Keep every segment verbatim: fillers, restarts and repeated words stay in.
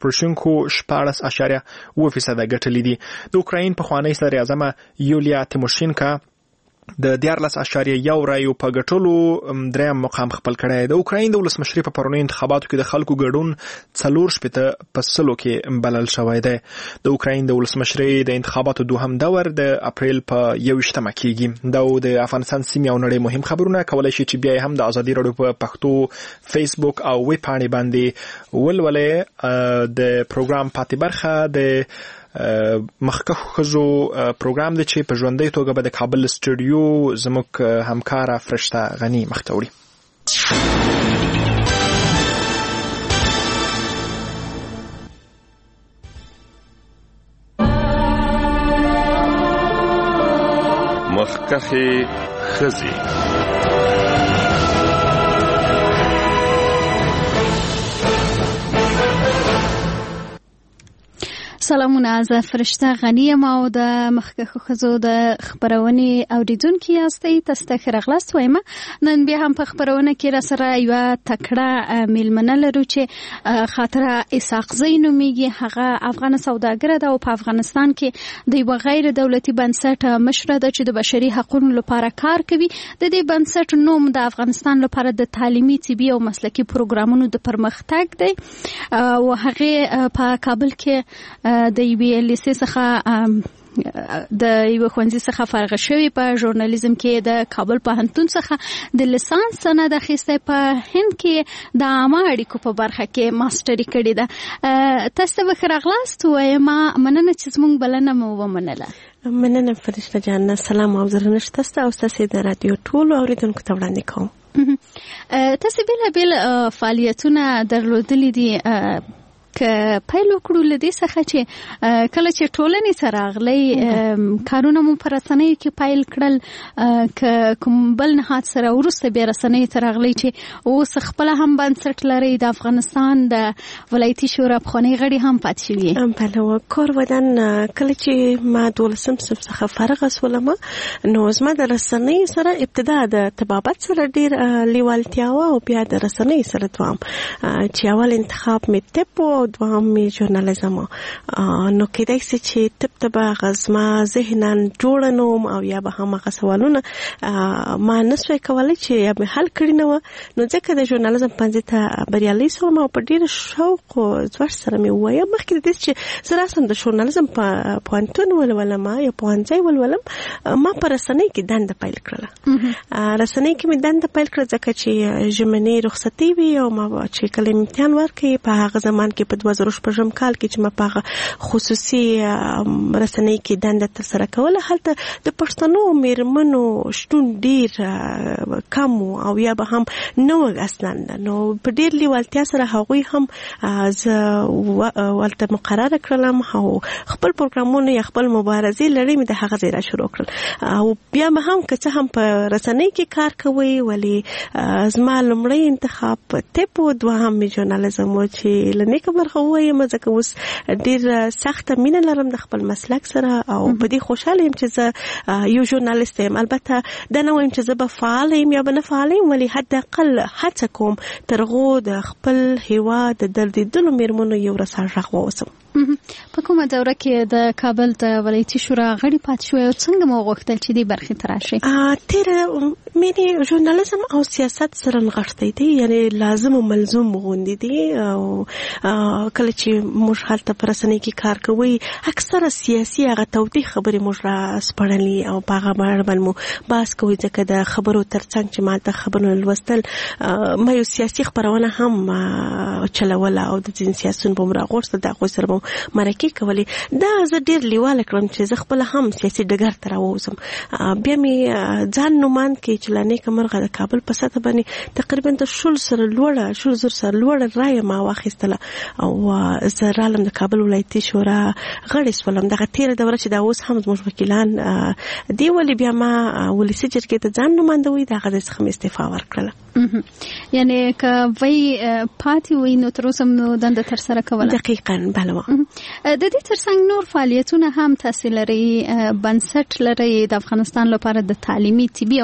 پروشینکو شپاړس اعشاریه اوه فیصده ګټلې دي. د اوکراین پخوانی صدر اعظم یولیا تیموشینکا د دیارلس اعشاریه یو رایو په ګټلو دریم مقام خپل کړی. د اوکراین د ولسمشرۍ په پرونی انتخاباتو کې د خلکو ګډون څلور شپېته په سلو کې بلل شوی دی. د اوکراین د ولسمشرۍ د انتخاباتو دوهم دور د اپریل په یوویشتمه کېږي. دا د افغانستان سیمې او نړۍ مهم خبرونه کولای شي چې بیا هم د ازادي راډیو په پښتو فیسبوک او ویب پاڼې باندې ولولئ. د پروګرام پاتې برخه د مخکښو ښځو پروګرام دی چې په ژوندۍ توګه به د کابل سټوډیو زموږ همکاره فرشته غني مخته وړي. مخکښې ښځې. سلامونه، زه فرشته غنی یم او د مخکښو ښځو د خبرونې اوریدونکي یاستئ. تاسو ته ښه راغلاست وایم. نن بیا هم په خبرونه کې را سره یوه تکړه میلمنه لرو چې خاطره اسحاقزی نومیږي. هغه افغان سوداګره ده او په افغانستان کې د یوه غیر دولتي بنسټ مشره ده چې د بشري حقوقو لپاره کار کوي. د دې بنسټ نوم د افغانستان لپاره د تعلیمي، طبي او مسلکي پروګرامونو د پرمختګ دی او هغه په کابل کې د یوې لیسې څخه د یو ښوونځي څخه فارغ شوی. په ژورنالیزم کې د کابل پوهنتون څخه د لیسانس سند اخیستی. په هند کې د عامه اړیکو په برخه کې ماستري کړې ده. تاسو ته ښه راغلاست وایم. مننه چې زموږ بلنه مو ومنله. مننه فرشته جان. سلام او درنښت تاسو او تاسو د رادیو ټولو اوریدونکو ته وړاندې کوم. تاسو بېلابېل فعالیتونه درلودلي دي که پیل وکړو له دې څخه چې کله چې ټولنې ته راغلی کارونه مو په رسنیو کې پیل کړل، که کوم بل نهاد سره وروسته بیا رسنیو ته راغلی چې اوس خپله هم بنسټ لرئ، د افغانستان د ولایتي شورا پخوانۍ غړي هم پاتې شوي. بله، کور ودان کله چې ما دولسم صنف څخه فارغه شولم نو زما د رسنیو سره ابتدا د طبابت سره ډېر لیوالتیا وه او بیا د رسنیو سره دوام چې اول انتخاب مې طب و او دوام می ژورنالیزم. نو کېدای شي چې طب ته به غزما ذهنا جوړ نوم او یا به هم هغه سوالونه ما نشوي کولای چې یا به حل کړی نه و. نو ځکه د ژورنالیزم پنځه ته بریالي شوم او په ډېر شوق او زور سره مې ووایم مخکې د دې چې زه راسم د ژورنالیزم په پوهنتون ولولم یا پوهنځی ولولم، ما په رسنۍ کې دنده پیل کړله. رسنۍ کې مې دنده پیل کړه ځکه چې ژمنۍ رخصتي وي او ما چې کله امتحان ورکړې په هغه زمان کې په دوه زره شپږم کال کې چې ما په خصوصي رسنۍ کې دنده ترسره کوله، هلته د پښتنو میرمنو شتون ډېر کم او یا به هم نه و اصلا. نو په ډېر لیوالتیا سره هغوی هم زه ولته مقرره کړلم او خپل پروګرامونه یا خپل مبارزې لړۍ مې د هغه ځای را شروع کړل. او بیا به هم که څه هم په رسنۍ کې کار کوئ، ولی زما لومړی انتخاب طب و، دوهم مې ژورنالیزم و چې له نیکه برخه ووایم ځکه اوس ډېر سخته مینه لرم د خپل مسلک سره او په دې خوشحاله یم چې زه یو ژورنالیست یم. البته دا نه وایم چې زه به فعاله یم یا به نه فعاله یم، ولی حداقل هڅه کوم تر هغو د خپل هېواد د دردېدلو میرمنو یو رسا غږ واوسم. په کومه دوره کې د کابل د ولایتي شورا غړي پاتې شوی او څنګه مو غوښتل چې دې برخې ته راشئ؟ تېره مینې ژورنالیزم او سیاست سره نغښتی دی، یعنې لازم او ملزوم غوندې دي. او کله چې موږ هلته په رسنۍ کې کار کوئ اکثره سیاسي هغه توضیح خبرې موږ را سپړلي او په هغه اړه باندې مو بحث کوئ ځکه د خبرو تر څنګ چې ما هلته خبرونه لوستل ما یو سیاسي خپرونه هم چلوله او د ځینې سیاسیونو به مو راغوښتل، د هغوی سره به مرکې کولې. دا زه ډېر لیواله کړم چې زه خپله هم سیاسي ډګر ته راووځم. بیا مې ځان نومان کې چې لا نیکه مرغه د کابل په سطح باندې تقریبا د شل سره لوړه شل زر سره لوړه رایه ما واخیستله او زه رالم د کابل ولایتي شورا غړې شولم. دغه تېره دوره چې دا اوس هم زموږ وکیلان دي، ولې بیا ما ولسي جرګې ته ځان نمایندوي د هغه ځای څخه مې استعفا ورکړله. یعنې که وی پاتې وي نو تر اوسه مو دنده ترسره کوله؟ دقیقاً، بله. د دې ترڅنګ نور فعالیتونه هم تاسې لرئ، بنسټ لرئ د افغانستان لپاره د تعلیمي، طبي او مسلکي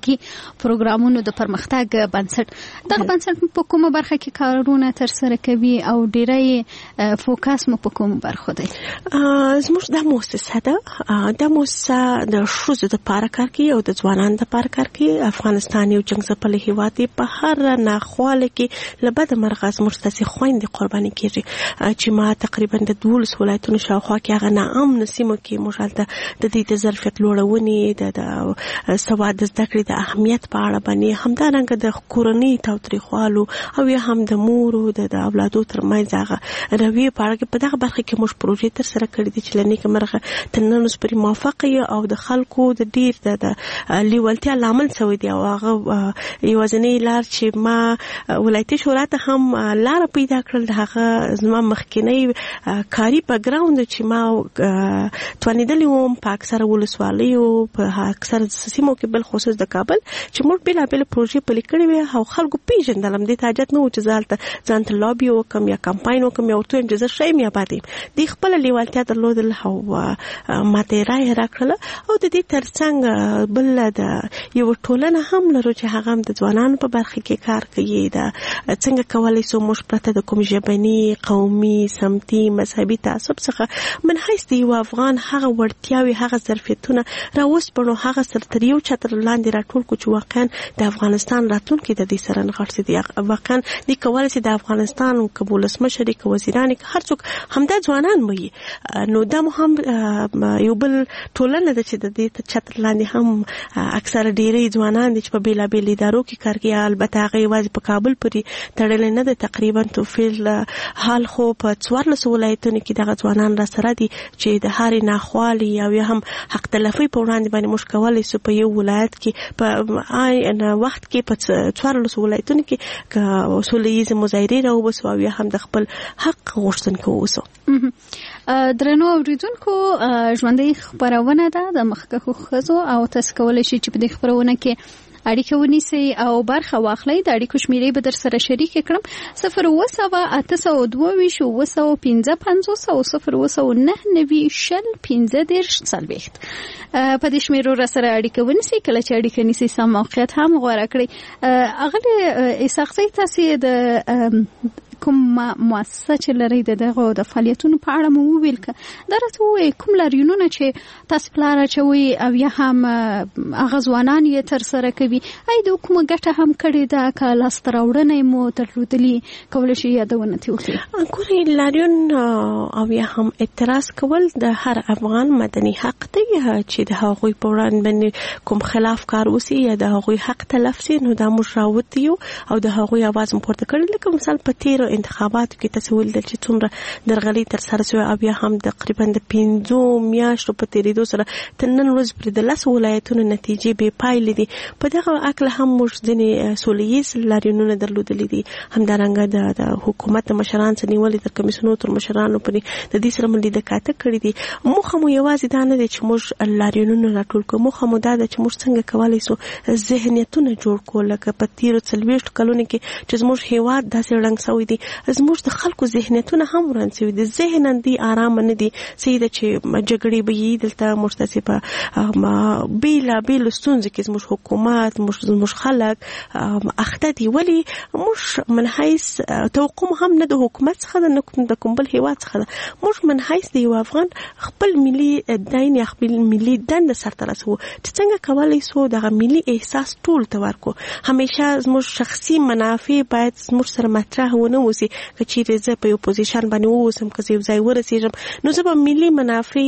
مسلکي پروګرامونو د پرمختګ بنسټ دغه بنسټ په کومه برخه کې کارونه تر سره کوي او ډیری فوکس مو په کومه برخه دی؟ زموږ د مؤسسه ده د مؤسسه د ښځو د پاره کار کوي او د ځوانانو د پاره کار کوي. افغانستان یو جنګ ځپلی هیواد دی، په هر ناخواله کې له بده مرغه زموږ ستاسې خویندې قرباني کېږي چې ما تقریبا د دولس ولایتونو شاوخوا کې هغه ناامنو سیمو کې موږ هلته د دې د ظرفیت لوړونې د سواد د زده کړې د اهمیت په اړه باندې، همدارنګه د کورنۍ تاوتریخوالو او یا هم د مورو د اولادو ترمنځ هغه رویې په اړه کې په دغه برخه کې موږ پروژې تر سره کړې دي چې له نیکه مرغه تر نن اوس پورې موفق یو او د خلکو د ډېر د لیوالتیا لامل شوی دی. او هغه یوازینۍ لار چې ما ولایتي شورا ته هم لاره پیدا کړل، د هغه زما مخکینی کاري بیکګراوند چې ما توانېدلی وم په اکثره ولسوالیو په اکثره سیمو کې بالخصوص د کابل چې موږ بېلابېلې پروژې پلي کړې وې او خلکو پېژندلم. دې ته حاجت نه و چې زه هلته ځان ته لابي وکړم یا کمپاین وکړم یا ورته ویم چې زه ښه یم یا بد یم. دوی خپله لیوالتیا درلودل او ما ته یې رایه راکړله. او د دې تر څنګ بله د یوه ټولنه هم لرو چې هغه هم د ځوانانو په برخه کې کار کوي. د څنګه کولی سو موږ پرته د کوم ژبني، قومي، سمتي، مذهبي تعصب څخه من حیث د یو افغان هغه وړتیاوې، هغه ظرفیتونه راوسپړو، هغه سره تر یو چتر لاندې راټول کړو چې واقعا د افغانستان راتلونکی د دې سره نغښتی دی. واقعا دوی کولی شي د افغانستان که ولسمشر یې که وزیران یې که هر څوک همدا ځوانان وي. نو دا مو هم یو بل ټولنه ده چې د دې چتر لاندې هم اکثره ډېری ځوانان دي چې په بېلابېلو ادارو کې کار کوي. البته هغه یوازې په کابل پورې تړلی نه ده، تقریبا توفیل حال خو په څوارلسو ولایتونو کې دغه ځوانان را سره دي چې د هرې ناخوالي او یا هم حق تلفۍ په وړاندې باندې موږ کولی سو په یو ولایت کې په وخت کې په څوارلسو ولایتونو کې که سوله ییزې مظاهرې راوباسو او یا هم د خپل حق غوښتونکي واوسو. درنو اوریدونکو، ژوندۍ خپرونه ده د مخکښو ښځو او تاسو کولی شئ چې په دې خپرونه کې اړیکه ونیسئ او برخه واخلئ. د اړیکو شمیرې به در سره شریک کړم: صفر اوه سوه اته سوه دوه ویشت اوه سوه پنځه پنځوس او صفر اوه سوه نهه نوي شل پنځه دېرش څلوېښت. په دې شمیرو را سره اړیکه ونیسئ. کله چې اړیکه نیسئ سم موقعیت هم غوره کړئ. اغلې اسحاق صاحب، تاسې د کوم مؤسسه چې لري د دغه د فعالیتونو په اړه مو وویل که دا راته ووایئ کوم لاریونونه چې تاسو پلار اچوئ او یا هم هغه ځوانان یې ترسره کوي، آیا د کومه ګټه هم کړې ده که لاسته راوړنې مو درلودلي، کولی شئ یادونه ترې وکړئ؟ ګورئ، لاریون او یا هم اعتراض کول د هر افغان مدني حق دی چې د هغوی په وړاندې باندې کوم خلاف کار وسي یا د هغوی حق تلف سي. نو دا موږ راوتی یو او د هغوی اواز مو پورته کړی. لکه مثال په تېرو انتخاباتو کې تاسو ولیدل چې څومره درغلي ترسره شوې او بیا هم تقریبا د پنځو میاشتو په تېرېدو سره تر نن ورځې پورې د لسو ولایتونو نتیجې بې پایلې دي. په دغه هکله هم موږ ځینې سوله ییز لاریونونه درلودلي دي. همدارنګه د حکومت د مشران څخه نیولې تر کمیسیونو تر مشرانو پورې د دې سره مو لیده کاته کړي دي. موخه مو یوازې دا نه دی چې موږ لاریونونه راټول کړو، موخه مو دا ده چې موږ څنګه کولی سو ذهنیتونه جوړ کړو. لکه په تېرو څلوېښتو کلونو کې چې زموږ هېواد داسې ړنګ شوی دی، زموږ د خلکو ذهنیتونه هم وران شوي دي. ذهنا دي آرام نه دي. صحیح ده چې جګړې به یي دلته موږ تاسې په بېلابېلو ستونزو کې زموږ حکومت، زموږ خلک اخته دي. ولې موږ من حیث توقع هم نه د حکومت څخه ده نه د کوم بل هېواد څخه ده. موږ من حیث د یو افغان خپل ملي دین یا خپل ملي دنده سرته رسوو چې څنګه کولی سو دغه ملي احساس ټول ته ورکړو. همیشه زموږ شخصي منافع باید زموږ سره مطرح ونه اوسي. که چیرې زه په یو پوزیشن باندې واوسم، که زه یو ځای ورسېږم، نو زه به ملي منافع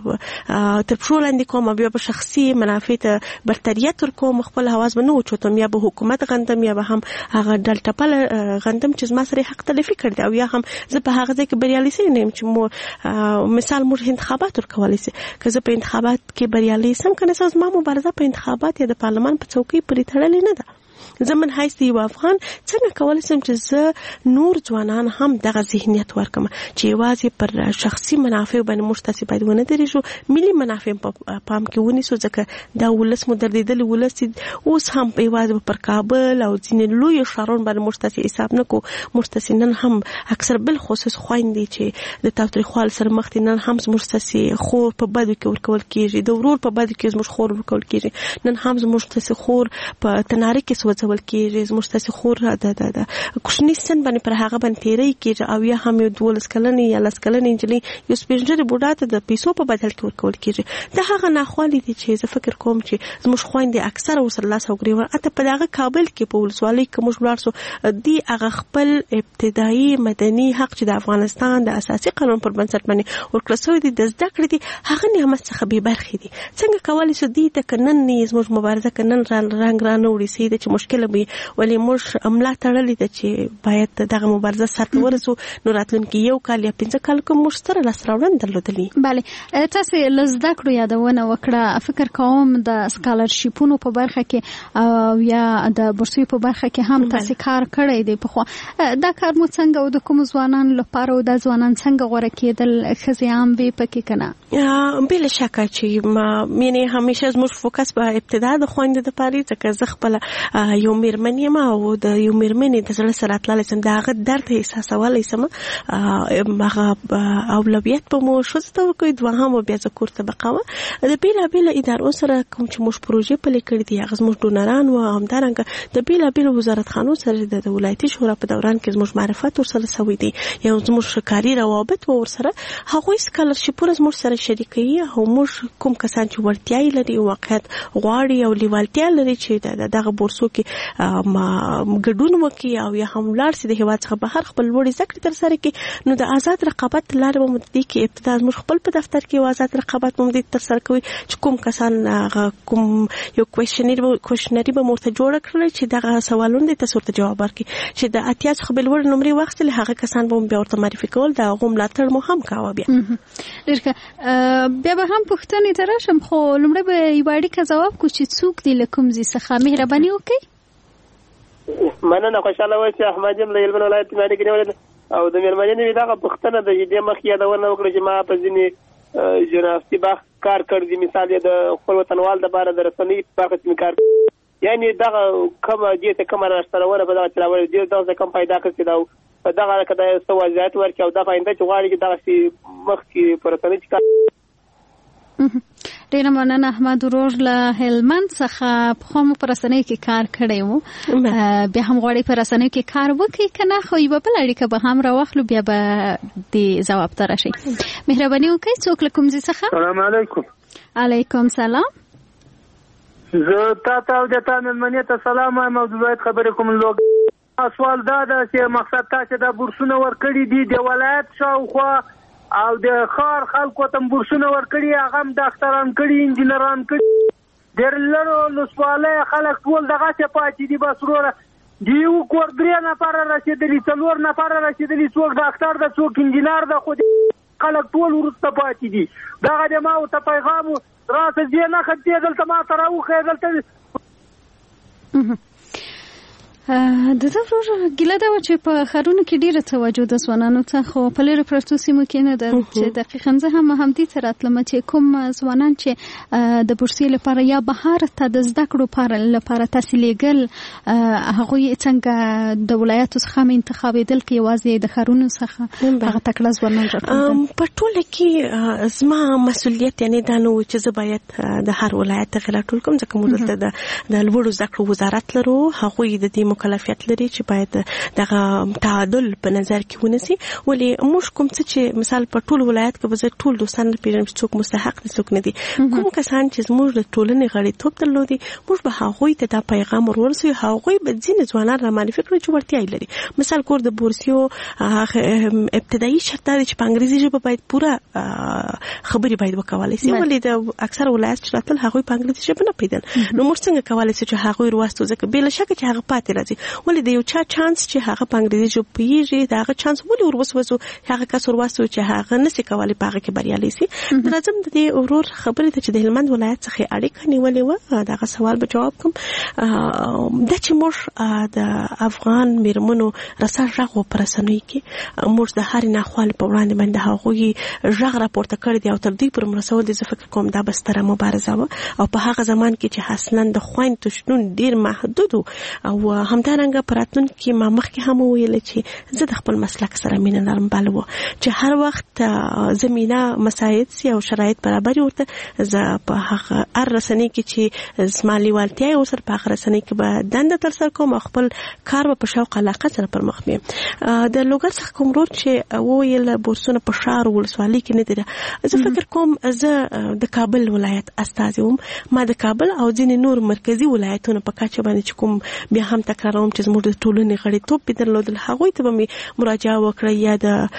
تر پښو لاندې کوم، بیا به شخصي منافع ته برتریت ورکوم، خپل حواس به نه اوچتوم، یا به حکومت غندم یا به هم هغه ډل ټپله غندم چې زما سره یې حق تلفي کړی دی، او یا هم زه په هغه ځای کې بریالي سوی نه یم. چې مو مثال موږ انتخابات ورکولی سي، که زه په انتخابات کې بریالي سم که نه سم، زما مبارزه په انتخابات یا د پارلمان په څوکۍ پورې تړلې نه ده. زمن حیث یو افغان څنګه کولی شم چې زه نور ځوانان هم دغه ذهنیت ورکم چې یوازې پر شخصي منافع باندې موږ تاسې باید ونه درېږو، ملي منافع په پام کې ونیسو، ځکه دا ولس مو دردېدلی ولس اوس هم یوازې پر کابل او ځینې لویو ښارونو باندې موږ تاسې حساب نه کوو. موږ تاسې نن هم اکثر بالخصوص خویندې چې د تاوتریخوالي سره مخ دي، نن هم زموږ تاسې خور په بدو کې ورکول کېږي، د ورور په بدو کې زموږ خور ورکول کېږي، نن هم زموږ تاسې خور په تناره کې سوځول کېږي، زموږ تاسې خور د د کوچني سن باندې پر هغه باندې تیری کېږي، او یا هم یو دولس کلنې یا لس کلنې نجلۍ یو سپین ږیري بوډا ته د پیسو په بدل کې ورکول کېږي. دا هغه ناخوالې دي چې زه فکر کوم چې زموږ خویندې اکثره ورسره لاس او ګرېوان اته په دغه کابل کې په ولسوالۍ کې موږ ولاړ سو، دي هغه خپل ابتدایي مدني حق چې د افغانستان د اساسي قانون پر بنسټ باندې ورکړل شوی دی، د زده کړې دي، هغه نعمت څخه بې برخې دي. څنګه کولی شو دي ته که نن نه زموږ مبارزه که نن رنګ رانه وړي سي ده چې مشکله به وي، ولې موږ املا تړلې ده چې باید دغه مبارزه سر ته ورسو، نو راتلونکي یو کال یا پنځه کال کې موږ سره لاسته راوړنې درلودلي. بله، تاسې له زده کړو یادونه وکړه، فکر کوم د سکالرشیپونو په برخه کې او یا د بورسیو په برخه کې هم تاسې کار کړی دی پخوا. دا کار مو څنګه او د کومو ځوانانو لپاره او دا ځوانان څنګه غوره کېدل، ښځې هم وې پکې که نه؟ بله شکه چې مینې همیشه زموږ فوکس په ابتدا د خویندو دپاره، ځکه زه خپله یو مېرمن یم او د یو مېرمنې د زړه سره تللی شم، د هغه درد احساسولی شم، هغه اولویت به مو ښځو ته ورکوي، دوهم به بیا زه کور ته بقوه. د بېلابېلو ادارو سره کوم چې موږ پروژې پلې کړي دي، هغه زموږ ډونران وو، همدارنګه د بېلابېلو وزارتخانو سره د ولایتي شورا په دوران کې زموږ معرفت ورسره سوی دی، یو زموږ کاري روابط و ورسره، هغوی سکالرشیپونه زموږ سره شریکوي او موږ کوم کسان چې وړتیا یې لري، واقعیت غواړي او لیوالتیا لري چې دغه بورسو کې ګډون وکړي او یا هم ولاړ سي د هېواد څخه بهر خپل لوړې زده کړې ترسره کړي، نو د آزاد رقابت له لارې به مو د دې کې ابتدا زموږ خپل په دفتر کې یو آزاد رقابت به مو د ترسره کوي چې کوم کسان کوم یو کوشنري به مو ورته جوړه کړله چې دغه سوالونه دي تاسو ورته جواب ورکړي، چې د اتیا څخه به لوړې نمرې واخیستلې، هغه کسان به مو بیا ورته معرفي کول، د هغو ملاتړ مو هم کوه. بیا ډېر ښه، بیا به هم پوښتنې ته راشم، خو لومړی به یوه اړیکه ځواب کړو چې څوک دي له کوم ځای څخه، مهرباني وکړئ. مننه، خوشحاله وم چې احمد یم له هلمند ولایت کې اړیکې نیولې او د مېرمنې مې دغه پوښتنه ده چې دې مخکې یادونه وکړه چې ما په ځینې جنافتي بخت کار کړی دی، مثال یې د خپل وطنوال دپاره د رسنۍ په برخه کې مې کار کړی، یعنې دغه کومه دې ته کومه راستنونه په دغه چلول دې دغه کم پیدا کړي دا په دغه که دا یو څه وضعیت ورکړي او دا په آینده چې غواړي چې دغسې مخکې په رسنۍ کې کار. ډېره مننه احمد ورور له هلمند څخه. پخوا مو په رسنیو کې کار کړی و، بیا هم غواړئ په رسنیو کې کار وکړئ که نه، خو یوه بله اړیکه به هم راواخلو، بیا به د ځواب ته راشئ. مهرباني وکړئ، څوک له کوم ځای څخه؟ سلام علیکم. علیکم سلام. زه تا ته او د تا مېلمنې ته سلام وایم او زه باید خبرې کوم. لوګ سوال دا ده چې مقصد تا چې دا بورسونه ورکړي دي د ولایت شاوخوا او د ښار خلکو ته بورسونه ورکړي، هغه هم ډاکټران کړي، انجینران کړي، ډېر لرو ولسوالۍ خلک ټول دغسې پاتې دي. بس وروره د یو کور درې نفره رسېدلي، څلور نفره رسېدلي، څوک ډاکټر ده څوک انجینر ده، خو خلک ټول وروسته پاتې دي. دغه د ما ورته پیغام راسه ځې نه ښه دلته ما ته راوښیې دلته. د ده ورور ګیله دا وه چې په ښارونو کې ډېره توجه د ځوانانو ته، خو په لیرې پرتو سیمو کې نه ده، چې دقیقا زه هم همدې ته راتلم چې کوم ځوانان چې د بورسیې لپاره یا بهر ته د زده کړو لپاره تاسې لېږل، هغوی څنګه د ولایاتو څخه هم انتخابېدل که یوازې د ښارونو څخه هغه تکړه ځوانان راټولېدل؟ په ټوله کې زما مسؤلیت یعنې دا نه و چې زه باید د هر ولایت څخه راټول کړم، ځکه موږ دلته د لوړو زده کړو وزارت لرو، هغوی د دې مکلفیت لري چې باید دغه تعادل په نظر کې ونیسي. ولې موږ کوم څه چې مثال په ټول ولایت کې به زه ټول دوستان نه پېژنم چې څوک مستحق دي څوک نه دي، کوم کسان چې زموږ د ټولنې غړیتوب درلودي، موږ به هغوی ته دا پیغام ور ورسوي، هغوی به ځینې ځوانان را معرفي کړي چې وړتیا یې لري. مثال کور د بورسیو ابتدایي شرط دا دی چې په انګریزي ژبه باید پوره خبرې باید وکولی سي، ولې د اکثر ولایت چې راتلل هغوی په انګریزي ژبه نه پوهېدل، نو موږ څنګه کولی سو چې هغوی ورواستو، ځکه بېله شکه چې هغه پاتې راځي. راوځي ولې د یو چا چانس چې هغه په انګریزي ژبه پیږي دا هغه چانس ولې ورسوسو هغه کس ورسو چې هغه نشي کولای په هغه کې بریالي شي درځم د دې ورور خبرې ته چې د هلمند ولایت څخه اړیکه نیولې و دا سوال به جواب کوم د چې موږ د افغان میرمنو رسا ژغ په رسنۍ کې موږ د هر نه خپل په وړاندې باندې هغه ژغ راپورته کړی دی او تر دې پر مرسول د فکر کوم دا بستره مبارزه و او په هغه زمان کې چې حسنن د خوین تشنون ډیر محدود او همدارنګه پراتون کې ما مخکې هم ویل چې زه د خپل مسلک سره مینه لرم بلو چې هر وخت زمينه مساعد سي او شرایط برابر ورته زه په هغه ار رسنۍ کې چې زمالي والتیا او سر په هغه رسنۍ کې به دنده تر سر کوم خپل کار په شوق علاقه سره پر مخ مې د لوګر څخه کوم ورور چې ویل بورسونه په شهر ولسوالۍ کې نه دي زه فکر کوم زه د کابل ولایت استازی وم ما د کابل او ځینې نور مرکزی ولایتونو په کچه باندې چې کوم بیا هم تکراروم چې زموږ د ټولنې غړي توپ درلودل هغه ته به مراجعه وکړه یا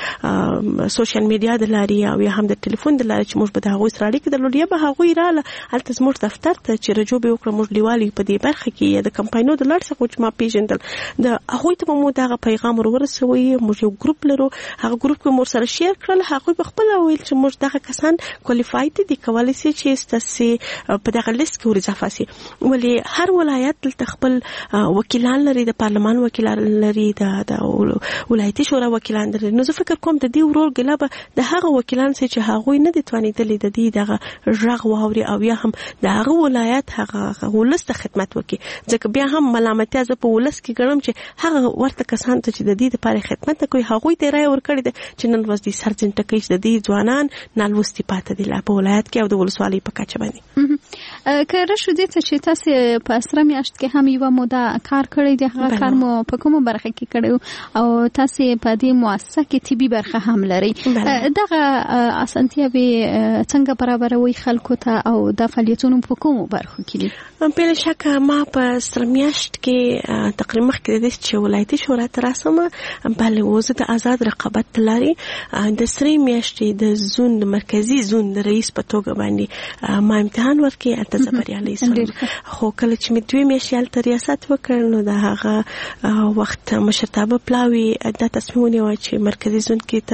د سوشل میډیا د لارې او یا هم د ټلیفون د لارې چې موږ به د هغوی سره اړیکه درلودل یا به هغوی رااله هلته زموږ دفتر ته چې رجوع به وکړه موږ لیوالي په دې برخه کې یا د کمپاینو د لړ څخه چې ما پیژندل د هغوی ته مو دغه پیغام ورسوي موږ یو ګروپ لرو هغه ګروپ کې مور سره شیر کړل هغوی په خپل ویل چې موږ دغه کسان کوالیفاید دي کولای شي چې ستاسو په دغه لیست کې ورځافه سي ولی هر ولایت د خپل وکیلان لري د پارلمان وکیلان لري د ولایتي شورا وکیلان لري نو زه فکر کوم د دې ورور ګلابه د هغه وکیلان چې هغوی نه دي توانیدلې د دې دغه ژغ واوري او یا هم د هغه ولایت هغه ولست خدمت وکي ځکه بیا هم ملامتیا زه په ولست کې ګڼم چې هغه ورته کسان ته چې د دې لپاره خدمت کوي هغوی ته رائے ورکړي دي چې نن ورځ د سرجن ټکی د دې ځوانان نالوستي پاتې دي لا په ولایت کې او د ولسوالۍ په کچه باندې کله شو دې چې تاسو په اسره میاشت کې هم یو موده کار کړی دی هغه کار مو په کومه برخه کې کړو او تاسو په دې مؤسسه کې طبي برخه هم لري دغه اسانتیاوي څنګه برابروي خلکو ته او د فعالیتونو په کومه برخه کې دي په شک ما په اسره میاشت کې تقریبا مخکې د چې ولایتي شورا تراسمه بل وزه د آزاد رقابت لري د سری میاشتې د زون د مرکزی زون د رئیس په توګه باندې ما امتحان ورکړ اته زبريالي سم خو کله چې مې دوی میاشتې تر ریاست وکړ نو د هغه وخت مشرتابه پلاوي د تصمیم نیو چې مرکزی زون کې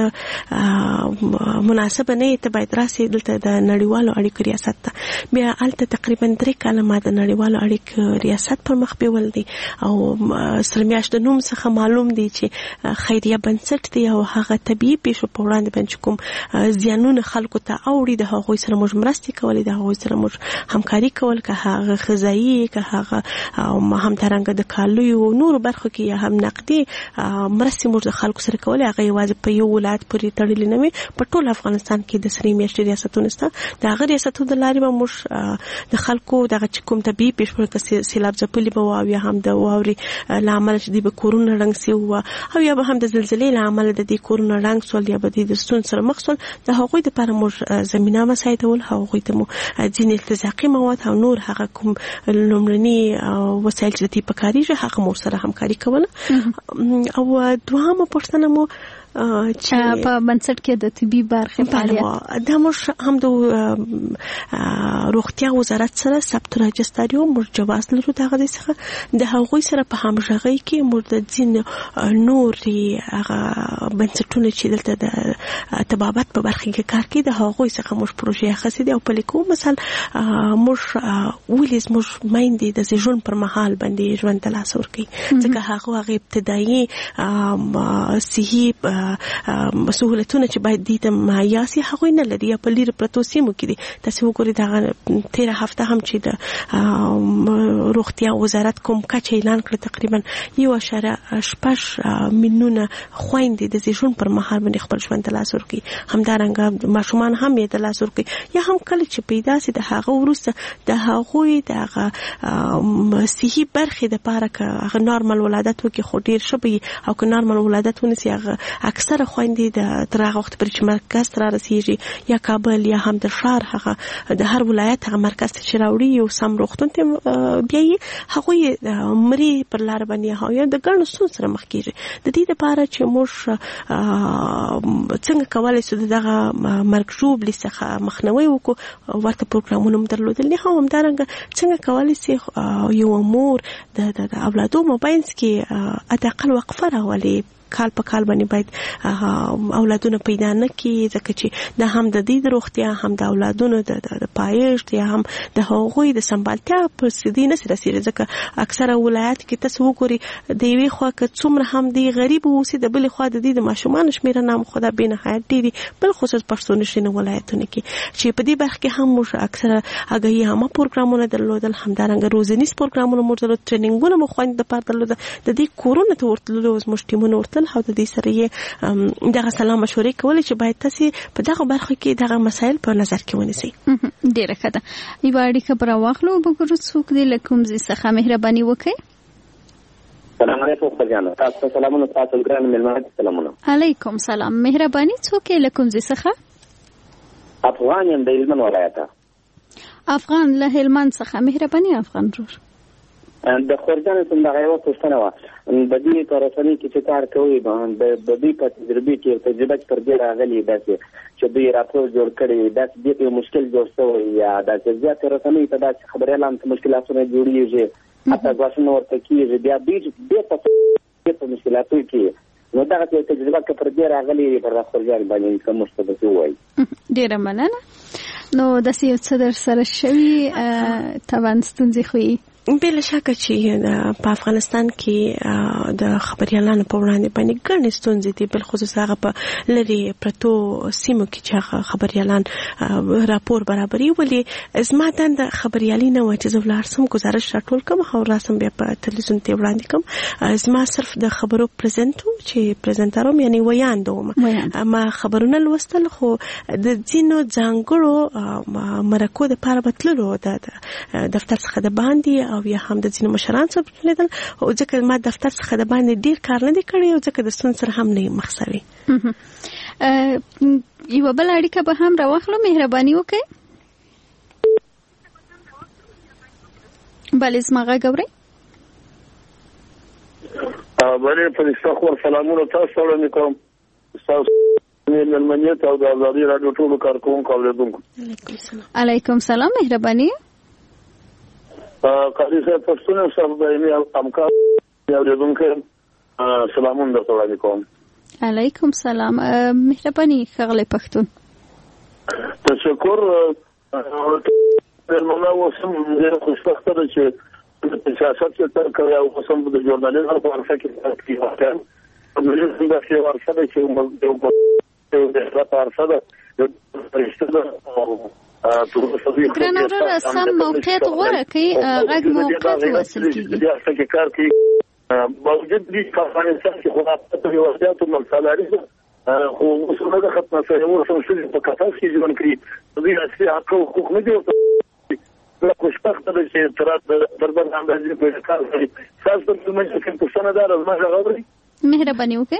ته مناسب نه ته باید راسي دلته د نړیوالو اړیکو ریاست ته بیا الته تقریبا درې کاله ما د نړیوالو اړیکو ریاست پر مخ بیول دي او سره میاشت نوم څخه معلوم دي چې خیریه بنسټ دی او هغه طبيعي پیښو په وړاندې باندې کوم زیانونه خلکو ته اوړي د هغوی سره موږ مرستې کولې د هغوی سره موږ همکاري کول که هغه غذایی که هغه هم ترنګ د کالو نور برخو کې یا هم نقدي مرستې موږ د خلکو سره کولې هغه یوازې په یو ولایت پورې تړلې نه وي په ټول افغانستان کې د سری میاشتې ریاستونه سته د هغه ریاستونو د لارې به موږ د خلکو دغه کوم طبيعي پیښو کې سیلاب ځپلي به او یا هم د واوري لامل چې د کورونه رنګ سی او یا به هم د زلزلې لامل د دې کورونه رنګ سول یا به د ستون سره مخ سول د هغوی لپاره موږ زمينه مساعدول هغوی ته مو ځینې التزاقي مواد او نور هغه کوم لومړني وسایل چې د پکاريږي هغه مو سره همکاري کوله او دوامه پښتنه مو چې په منځټ کې د طبي برخه فعالیت د موږ هم د روغتیا وزارت سره ثبت راجستریو موږ جواز لرو دغه څخه د هغوی سره په همغږي کې موږ د ځین نور هغه بنسټونه چې دلته د طبابت په برخه کې کار کوي د هغوی څخه موږ پروژې اخیستې او په لیکو مثال موږ ویلیز موږ مایندې د ژوند پر مهال باندې ژوند تلاس ورکي ځکه هغه هغه ابتدایي صحي مسؤلیتونه چې باید دې ته مایاسي هغه نه لري په لیر پروتو سیمو کې دي تاسو وګورئ دا تیر هفته هم چې د روغتیا وزارت کوم کچ اعلان کړ تقریبا یو اشاره شپږ میلیونه خويندې د ژوند پر مهال باندې خپل ژوند تلاس ورکي همدارنګه ماشومان هم یې تلاس ورکي یا هم کله چې پیدا سي د هغه ورسته د هغه د صحي برخه د پاره که هغه نورمال ولادت وکي خو ډیر شبي او که نورمال ولادت ونسي هغه اکثره خويندې د تر هغه وخت پر چې مرکز را رسیږي یا کابل یا هم د شهر هغه د هر ولایت هغه مرکز ته شراوړي یو سم روغتون ته بیاي هغه مري پر لار باندې هاوی د ګڼو ستونزو سره مخ کیږي د دې لپاره چې موږ څنګه کولای شو دغه مرګ ژوبلې څخه مخنیوي وکړو ورته پروګرامونه هم درلودل نه هم همدارنګه څنګه کولای شي یو مور د اولادو مابینځ کې اتاقل وقفه راولي کال په کال باندې باید اولادونه پیدا نه کی ځکه چې د هم د دې د روغتیا هم د اولادونو د پایښت یا هم د هغوی د سمبالتیا په سدي نه رسیږي ځکه اکثره ولایت کې تاسو وګوري د یوې خوا که څومره هم دی غریب اوسي د بل خوا د دې د ماشومان شمیره نام خدا به نهایت ډیری بل خصوص پښتون شنو ولایتونه کې چې په دې برخه کې هم موږ اکثره هغه هم پروګرامونه درلودل همدارنګه روزنیز پروګرامونه موږ درلودل ټریننګونه مو خوند د پاره درلودل د دې کورونه ته ورتللو اوس مشتمونه ورتل او د دې سره یې دغه سلام مشورې کولې چې باید تاسو په دغه برخه کې دغه مسایل په نظر کې ونیسئ. ډیره ښه ده. یوه اړیکه پر واخلو وګورو څوک دی له کوم ځای څخه مهرباني وکړئ. سلام علیکم خجانه تاسو سلامونه تاسو ګران ملمانه سلامونه. علیکم سلام. مهرباني څوک له کوم ځای څخه؟ افغان یم د هلمند ولایت. افغان له هلمند څخه. مهرباني افغان رور د خورجان څخه دغه یو پوښتنه و د دې پرسنۍ کې چې کار کوي د د دې په تجربه کې تجربه پر دې راغلي داسې چې دوی راپور جوړ کړي داسې دې مشکل جوړ شوی یا داسې زیات رسنۍ ته داسې خبرې اعلان ته مشکلاتونه جوړیږي حتی غواړم ورته کېږي بیا دې په مشکلاتو کې نو دا چې تجربه کې پر دې راغلي پر خورجان باندې کوم مستفید وایي. ډیره مننه. نو د سیاست صدر سره شوی توان ستونزې خوي بل شک چې په افغانستان کې د خبريالانو په وړاندې باندې ګڼ ستونزې دي بل خصوص هغه په لري پرتو سیمو کې چې خبريالان راپور برابري ولي زما د خبريالي نه و چې زولار سم گزارش راټول کوم او رسم بیا په تلویزیون ته وړاندې کوم زما صرف د خبرو پریزنټو چې پریزنټروم یعنی ویاندوم ما خبرونه لوستل خو د ځینو ځانګړو مرکو د پاره بتللو د دفتر څخه د باندې او یا هم د ځینو مشران سره لیدل او ځکه ما دفتر څخه د باندې ډیر کار نه دی کړی او ځکه د ستون سره هم نه مخسوي. یو بل اړیکه به هم راوخلو مهرباني وکړئ. بل اسمه غوړی بلې فرشته خور سلامونه تاسو ته کوم تاسو ملمنیت او د ازادي رادیو ټولو کارکونکو اوریدونکو. علیکم سلام. مهرباني قاضي صاحب پښتون صاحب دایمي امکان اوریدونکو سلامونه درته وړاندې کوم. علیکم سلام. مهرباني ښاغلی پښتون. تشکر. موږ اوسم ډېر خوشبخته ده چې سیاست کې تر کوي او اوسم د ژورنالیزم په برخه کې کار کوي. موږ د خپل ورسره چې موږ د خپل ورسره د پرېشته ګرانه وراره سم موقعیت غوره کوي غږ موقعیت وصل کیږي د افغانستان کار کوي باوجود دې افغانستان کې خو په وضعیت ملسالاري خو وسونه د ختمه سره مو سم شول په کتاب کې ژوند کوي دوی اصلي حق او حقوق نه دي له خوشبخته ده چې تر دربار اندازې په کار کوي. تاسو د مجلس کې پوښتنه ده راځم غواړم مهرباني وکړئ.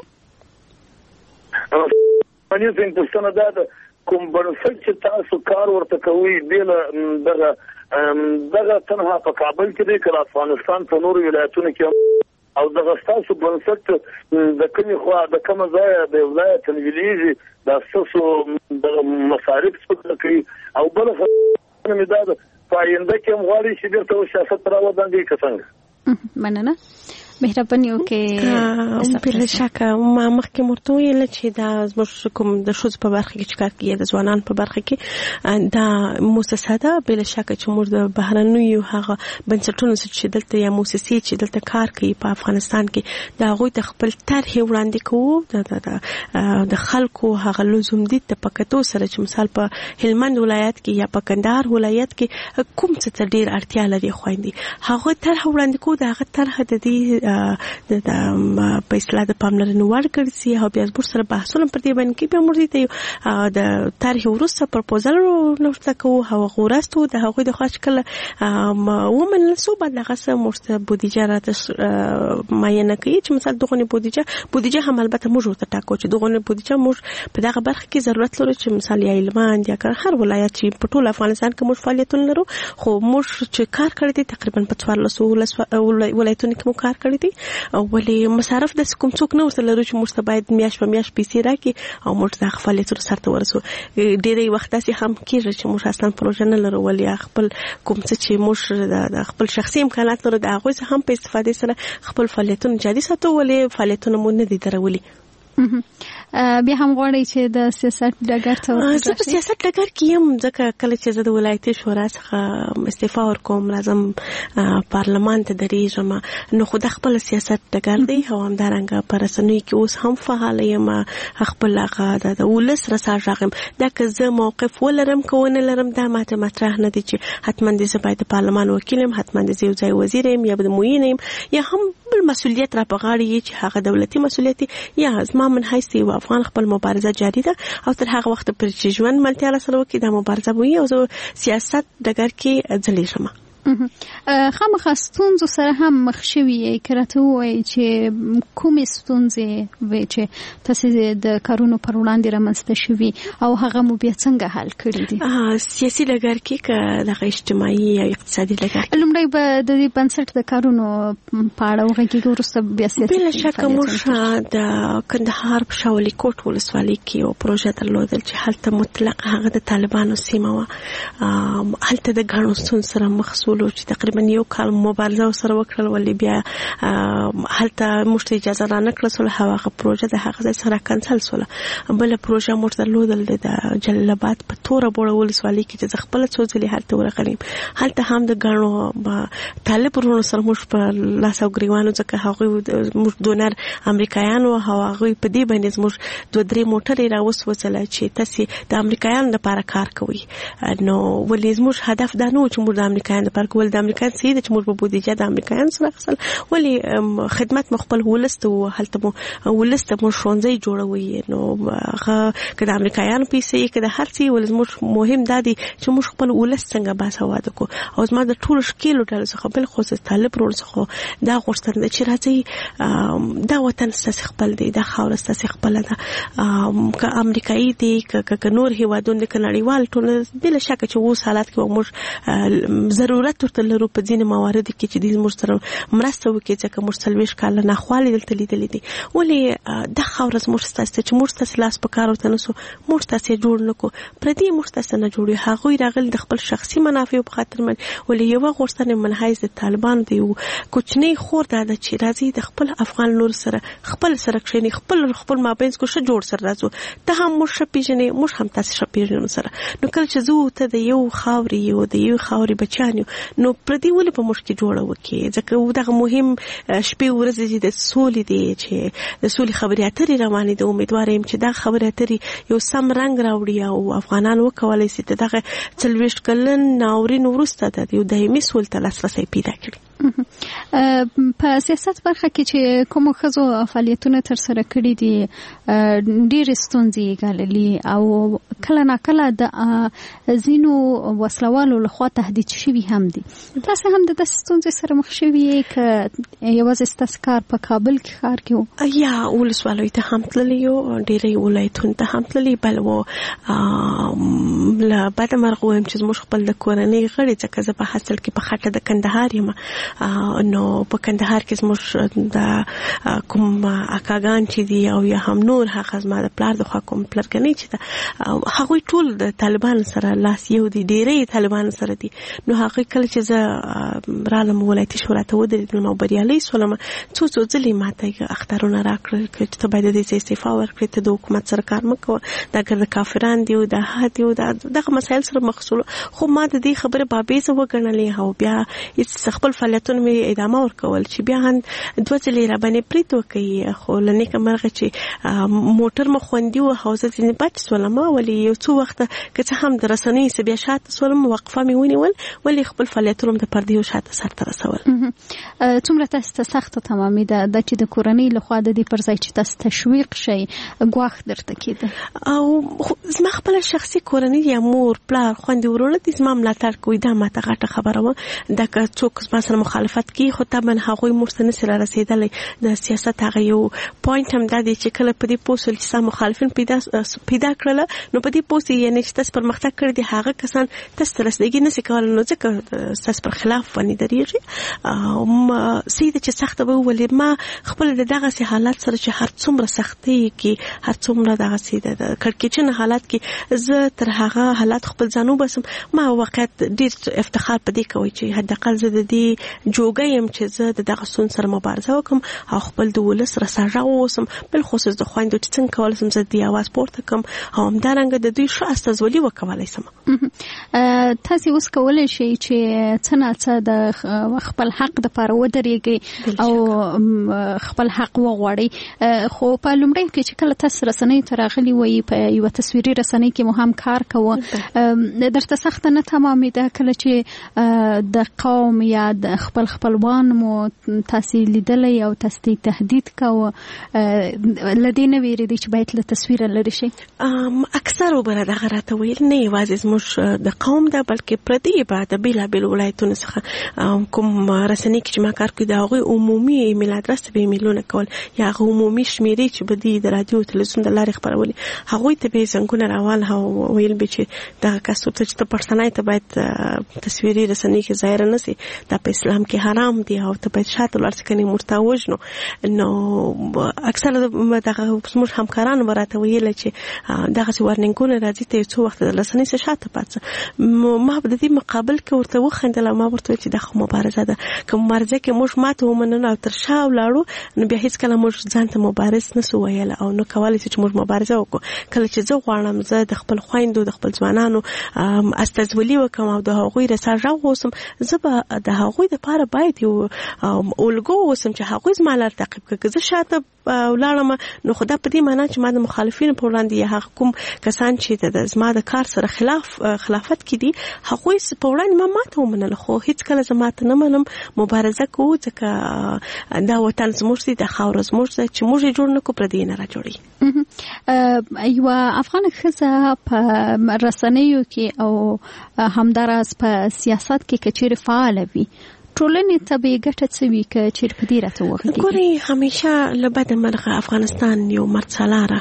باندې څنګه پوښتنه ده کوم بنسټ چې تاسو کار ورته کوي د دغه دغه تنها په کابل کې دی که افغانستان په نورو ولایتونو کې او دغه تاسو بنسټ د کومې خوا د کومه ځای د ولایت انګلیزي د تاسو د مصارف څخه کوي او بل څه مې دا پاینده کې مغواړي چې درته سیاست راوړاندې کڅنګ. مننه. مهرباني وکړئ. بل شک ما مخکې مرته ویل چې دا زموږ کوم د شوز په برخه کې چې کار کوي د ځوانان په برخه کې دا مؤسسه ده بل شک چې موږ د بهرنیو هغه بنسټونو چې دلته یا مؤسسې چې دلته کار کوي په افغانستان کې دا غوي ته خپل طرح وړاندې کوو د خلکو هغه لزوم دي د پکتو سره چې مثال په هلمند ولایت کې یا په کندهار ولایت کې کوم څه ډیر اړتیا لري خويندې هغه طرح وړاندې کوو دا هغه طرح د دې د په اصطلاح د پاملرنې وړ ګرځي او بیا زموږ سره بحثونه پر دې باندې کې بیا موږ ته د تاریخ وروسته پروپوزل ورته کوو هغه ورستو د هغوی د خاص کله ومنل سو بعد هغه سم مرسته بودیجه راته معینه کوي چې مثلا دغه بودیجه بودیجه هم البته موږ ورته ټاکو چې دغه بودیجه موږ په دغه برخه کې ضرورت لرو چې مثال یا علمان یا هر ولایت چې په ټول افغانستان کې موږ فعالیتونه لرو خو موږ چې کار کړی دی تقریبا په څوارلسو ولایتونو کې موږ کار کړی دی ولې مصارف د کوم څوک نه ورته لرو چې موږ ته باید میاشت په میاشت پیسې راکړي او موږ د فعالیتونو سرته ورسو ډېری وخت داسې هم کېږي چې موږ اصلا پروژه نه لرو ولې خپل کوم څه چې موږ د خپل شخصي امکانات لرو د هغوی څخه هم په استفادې سره خپل فعالیتونه جاري ساتو ولې فعالیتونه مو نه دي درولي. بیا هم غواړي چې د سیاست ډګر ته ورسئ. زه په سیاست ډګر کې یم ځکه کله چې زه د ولایتي شورا څخه استعفا ورکوم لازم پارلمان ته درېږم نو خو د خپل سیاست ډګر دی او همدارنګه په رسنیو کې اوس هم فعاله یم خپل هغه د ولس رساژ راغیم دا که زه موقف ولرم که ونه لرم دا ماته مطرح نه دي چې حتما دې زه باید د پارلمان وکیل یم حتما دې زه یو ځای وزیر یم یا د معین یم یا هم بل مسؤلیت را په غاړه چې هغه دولتي مسؤلیت یا زما من حیث یو افغان خپل مبارزه جاری ده او تر هغه وخت پر چې ژوند ملتیا سره وکړي دا مبارزه وي او زه سیاست ډګر کې ځلیږم. خامخا ستونزو سره هم مخ شوي که راته ووایي چې کومې ستونزې وې چې تاسې د کارونو پر وړاندې رامنځته شوي او هغه مو بیا څنګه حل کړي دي؟ سیاسي ډګر کې که دغه اجتماعي یا اقتصادي ډګر کې لومړی به د دې بنسټ د کارونو په اړه وغږیږو وروسته بیا سیاسي بله شکه موږ د کندهار په شاولي کوټ ولسوالۍ کې یو پروژه درلودل چې هلته مطلق هغه د طالبانو سیمه وه هلته د ګڼو ستونزو سره مخ شولو چې تقریبا یو کال مبارزه سره وکړل ولې بیا هلته موږ ته اجازه را نه کړل سول هغه پروژه د هغه ځای سره کنسل سوله. بل پروژه موږ درلودل د جلال آباد په توره بوړه ولسوالۍ کې چې خپل څو ځلې هلته ورغلیم هلته هم د ګڼو طالب ورونو سره موږ په لاس او ګریوانو ځکه هغوی موږ ډونر امریکایانو او هغوی په دې باندې موږ دوه درې موټرې راوسوځله چې تاسې د امریکایانو لپاره کار کوي نو ولې زموږ هدف دا نه و چې موږ د امریکایانو لپاره ول د امریکایان سي د چې موږ په بودیجه د امریکایان سره اخیستل ولې خدمت مو خپل ولست او هلته مو ولست مو ښوونځی جوړوي نو هغه که د امریکایانو پیسې که د هر څه ول موږ مهم دا دی چې موږ خپل ولست څنګه باسواده کو او زما د ټول شکیلو ډول څخه بل خو طالب ورور څخه دا غوښتنه ده چې راځي دا وطن ستاسو خپل دی دا خاور ستاسو خپل ده که امریکایي دی که نور هیوادونه که نړیوال ټول بل شک چې اوس حالات کې موږ ضرورت ورته لرو په ځینې موارد کې چې د موږ سره مرسته وکړي ځکه موږ څلوېښت کاله ناخوالې دلته لیدلې دي ولې دا خاوره زموږ ستاسو چې موږ ستاسو لاس په کار ورته نسو موږ ستاسو جوړ نه کو پردي موږ ستاسو نه جوړي هغوی راغلي د خپل شخصي منافع په خاطر باندې ولې یو غوښتنه منحیز د طالبان دی کوچنی خور دا چې راځي د خپل افغان لور سره خپل سره کښینی خپل خپل مابینس کو ش جوړ سره راځو ته هم موږ شپېژنې موږ هم تاسو شپېژنو سره نو کله چې زه ته د یو خاوري یو د یو خاوري بچانیو نو پردي ولې په موږ کې جوړه وکړي ځکه دغه مهم شپې ورځې چې د سولې دی چې د سولې خبرې اترې روانې دي امیدوار یم چې دا خبرې اترې یو سم رنګ راوړي او افغانان وکولای شي چې دغه څلوېښت کلن ناورین وروسته د یو دایمي سولې ته لاسرسی پیدا کړي. په سیاست برخه کې چې کوم ښځو فعالیتونه تر سره کړي دي ډېرې ستونزې ګاللي او کله ناکله د ځینو وسلوالو لخوا تهدید شوي هم دي تاسو هم د داسې ستونزې سره مخ شوي یې که یوازې ستاسو کار په کابل کې ښار کې و یا ولسوالیو ته هم تللی یو ډېری ولایتونو ته هم تللی بل و له بده مرغه وایم چې زموږ خپل د کورنۍ غړي ځکه زه په حاصل کې په خټه د کندهار یم نو په کندهار کې زموږ د کوم اکاګان چې دي او یا هم نور هغه زما د پلار د خوا کوم پلرګنۍ چې ده هغوی ټول د طالبانو سره لاس یو دي ډېری طالبانو سره دي نو هغوی کله چې زه رالم ولایتي شورا ته ودرېدلم او بریالۍ شولم څو څو ځلې ماته اختارونه راکړل چې ته باید د دې استعفا ورکړې ته د حکومت سره کار مه کوه دا ګرد کافران دي او دا حد دي او دغه مسایل سره مخ شولو خو ما د دې خبرې بابیزه وګڼلې او بیا هېڅ خپل فعالیت فعالیتونو مې ادامه ورکول چې بیا هم دوه ځلې را باندې برید وکړي، خو له نیکه مرغه چې موټر مو خوندي و او زه ځینې بچ سولم، ولې یو څو وخته که څه هم د رسنیو څه بیا شاته سولم، وقفه مې ونیول، ولې خپل فعالیتونه د پردیو شاته سرته رسول. څومره تاسو ته سخته تمامېده د چې د کورنۍ لخوا د دې پر ځای چې تاسو تشویق شئ ګواښ درته کېده؟ او زما خپله شخصي کورنۍ یا مور پلار خویندې ورونه دي زما ملاتړ کوي، دا ماته غټه خبره وه. دا که څوک زما سره مخالفت کوي خو طبعا هغوی موږ ته نسي را رسېدلی. د سیاست هغه یو پوینټ هم دا دی چې کله په دې پوه شول چې ستا مخالفین پیدا پیدا کړله نو په دې پوه سي یعنې چې تاسو پرمختګ کړی دی هغه کسان تاسو ته رسېدګي نسي کولی، نو ځکه ستاسو پر خلاف باندې درېږي. صحیح ده چې سخته به وولې ما خپل د دغسې حالات سره چې هر څومره سختۍ کې هر څومره دغسې د کړکېچن حالات کې زه تر هغه حالات خپل ځان وباسم. ما واقعیت ډېر افتخار په دې کوي چې حداقل زه د دې جوګه یم چې زه د دغه ستونزو سره مبارزه وکړم او خپل د ولس رسا واوسم، بالخصوص د خویندو چې څنګه کولی شم زه د دې اواز پورته کړم او همدارنګه د دوی ښه استازولي وکولی شم. تاسې اوس کولی شئ چې څه ناڅه د خپل حق دپاره ودرېږئ او خپل حق وغواړئ، خو په لومړیو کې چې کله تاسو رسنیو ته راغلي وئ په یوه تصویري رسنۍ کې مو هم کار کوه، درته سخته نه تمامېده کله چې د قوم یا د خپل خپلوان مو تاسې لیدلی او تاسې ته تهدید کوه، له دې نه ویرېدئ چې باید له تصویره لرې شئ؟ اکثرو به دغه راته ویل نه یوازې زموږ د قوم ده بلکې پردي به د بېلابېلو ولایتونو څخه کوم رسنۍ کې چې ما کار کوي د هغوی عمومي ایمیل ادرس ته به ایمیلونه کول یا هغه عمومي شمېرې چې به دوی د رادیو تلویزیون د لارې خپرولې هغوی ته به یې زنګونه راوال او ویل به چې دغه کس ته چې ته پښتنی ته باید تصویري رسنۍ کې ظاهره نه سي، دا په اسلام کې حرام دی او ته باید شاته ولاړ سې کنې موږ ته وژنو. نو اکثره دغه زموږ همکارانو به راته ویله چې دغسې وارنینګونه راځي ته یو څو وخته د رسنۍ څخه شاته پاڅه. ما به د دې مقابل کې ورته وخندل او ما ورته ویل چې دا خو مبارزه ده، که مبارزه کې موږ ماته ومنو او تر شا ولاړو نو بیا هېڅکله موږ ځان ته مبارز نسو ویلی او نو کولی شو چې موږ مبارزه وکړو. کله چې زه غواړم زه د خپل خویندو د خپل ځوانانو استازولي وکړم او د هغوی رسا غږ اوسم، زه به د هغوی دپاره باید یو الګو اوسم چې هغوی زما لار تعقیب کړي. که زه شاته ولاړم نو خو دا په دې معنا چې ما د مخالفینو په وړاندې یا هغه کوم کسان چې د زما د کار سره خلاف خلافت کې دي هغوی په وړاندې ما ماته ومنله، خو هېڅکله زه ماته نه منم، مبارزه کوو ځکه دا وطن زموږ دی، دا خاوره زموږ ده، چې موږ یې جوړ نه کړو پردي نه را جوړوي. یوه افغانه ښځه په رسنیو کې او همداراز په سیاست کې که چیرې فعاله وي ټولنې ته به یې ګټه څه وي که چیرې په دې راته وغږېږي؟ ګورې همیشه له بده مرغه افغانستان یو مرڅلاره